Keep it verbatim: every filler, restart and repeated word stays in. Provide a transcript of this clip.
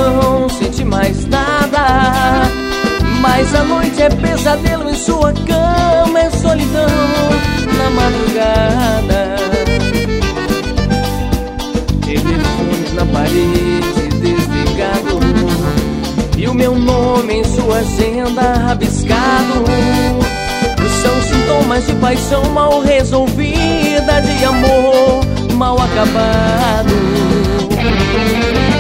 não sente mais nada. Mas a noite é pesadelo em sua cama, é solidão na madrugada. Telefones na parede desligado, e o meu nome em sua agenda rabiscado. São sintomas de paixão mal resolvida, de amor mal acabado.